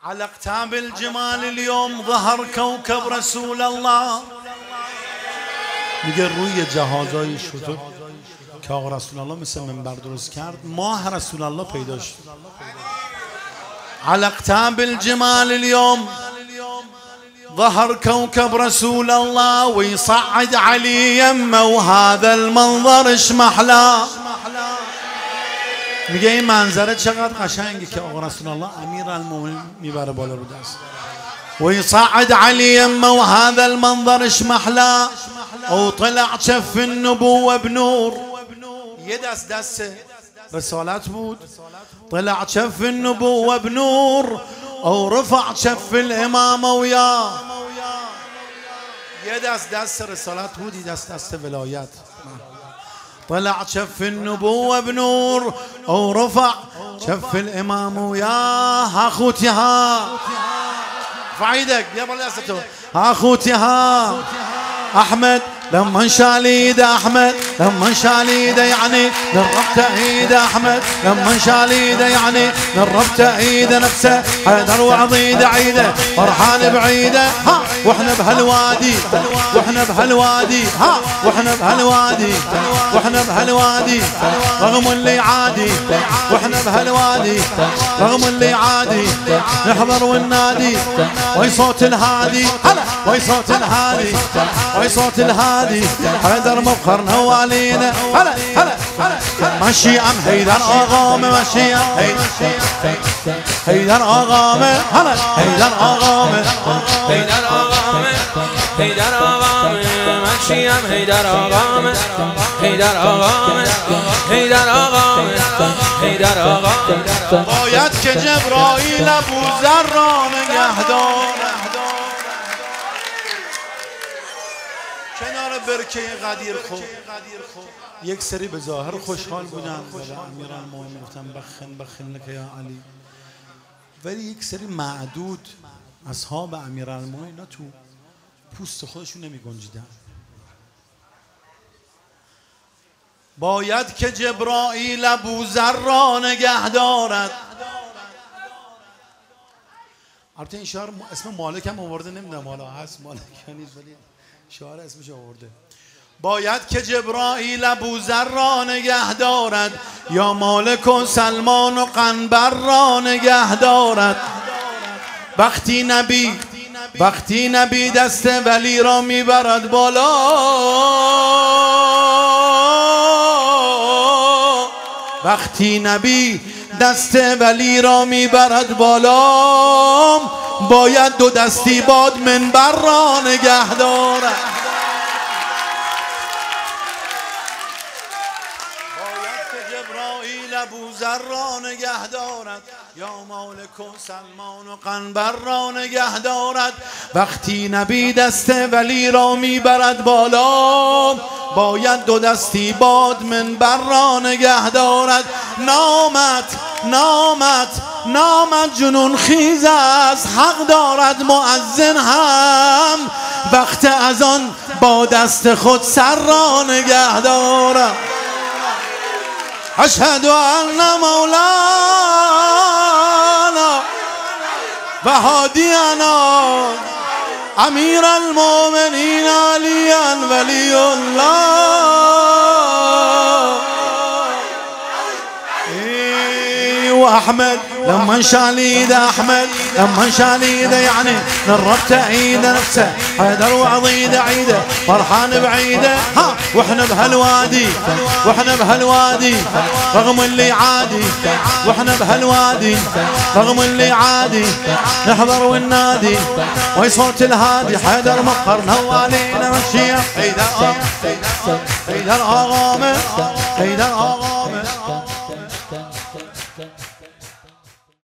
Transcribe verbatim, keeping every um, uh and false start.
على اقتاب الجمال اليوم ظهر كوكب رسول الله. میگه روی جهازهای شطور که آقا رسول الله مثل منبر درست کرد، ماه رسول الله پیدا شد. على اقتاب الجمال اليوم ظهر كوكب رسول الله ويصعد علي يمه وهذا المنظر اش محلاه. میگه این منظره چقدر قشنگه که آقا رسول الله امیر المومنین میبره بالا رو دست ويصعد علي يمه وهذا المنظر اش محلاه. او طلع كف النبوة بنور، یه دست دست رسالت بود، طلع كف النبوة بنور او رفع كف الامامة وياه. یه دست دست رسالت بود، یه دست دست ولایت. طلع كف النبوة بنور او رفع كف الامام وياه. اخوتي ها ارفع ايدك يا بالله اخوتي ها احمد لما انشال ايده احمد لما انشال ايده يعني دربت ايده احمد لما انشال ايده يعني دربت ايده نفسه حيدر وعضيده عيده فرحان بعيده ها واحنا بهالوادي واحنا بهالوادي ها واحنا بهالوادي واحنا بهالوادي رغم اللي عادي واحنا بهالوادي رغم اللي عادي نحضر وننادي وي صوت الهادي هلا وي صوت الهادي وي صوت الهادي حيدر مفخر نوالينا هلا هلا ماشي ام حيدر اغامه ماشي ام حيدر اغامه هلا حيدر اغامه حيدر اغامه حيدر اغامه ماشي ام حيدر اغامه حيدر اغامه حيدر اغامه حيدر اغامه. باید که جبرائیل ابوذر را نگهدار کنار برکه قدیر. خوب یک سری به ظاهر خوشحال بودن ولی امیرالمومنین گفتن بخن بخن لك یا علی، ولی یک سری معدود اصحاب امیرالمومنین اینا تو پوست خودشون نمی گنجیدن. باید که جبرائیل ابوذر را نگه دارد. البته این شعر اسم مالک هم آورده، نمیدونم حالا هست مالک یا نیست، ولی شعر اسمش آورده. باید که جبرائیل ابوذر را نگه دارد یا مالک و سلمان و قنبر را نگه دارد. وقتی نبی وقتی نبی دست ولی را میبرد بالا، وقتی نبی دست ولی را میبرد بالا، باید دو دستی باد منبر را نگه دارد. باید که جبرائیل ابوذر را نگه دارد یا مالک و سلمان و قنبر را نگه دارد. وقتی نبی دست ولی را میبرد بالا، باید دو دستی باد منبر را نگه دارد. نامت نامت نامت جنون خیز است، حق دارد مؤذن هم وقت از آن با دست خود سر را نگه دارد. اشهد ان مولانا و هادینا امیر المومنین علی ولی الله واحمد لما انشال ايده احمد لما انشال ايده يعني نربت ايده نفسه حيدر وعضيده عيده فرحان بعيده ها واحنا بهالوادي واحنا بهالوادي رغم اللي عادي واحنا بهالوادي رغم اللي عادي نحضر وننادي وي صوت الهادي حيدر مفخر نوالينا مشي حيدر حيدر اغامه حيدر اغامه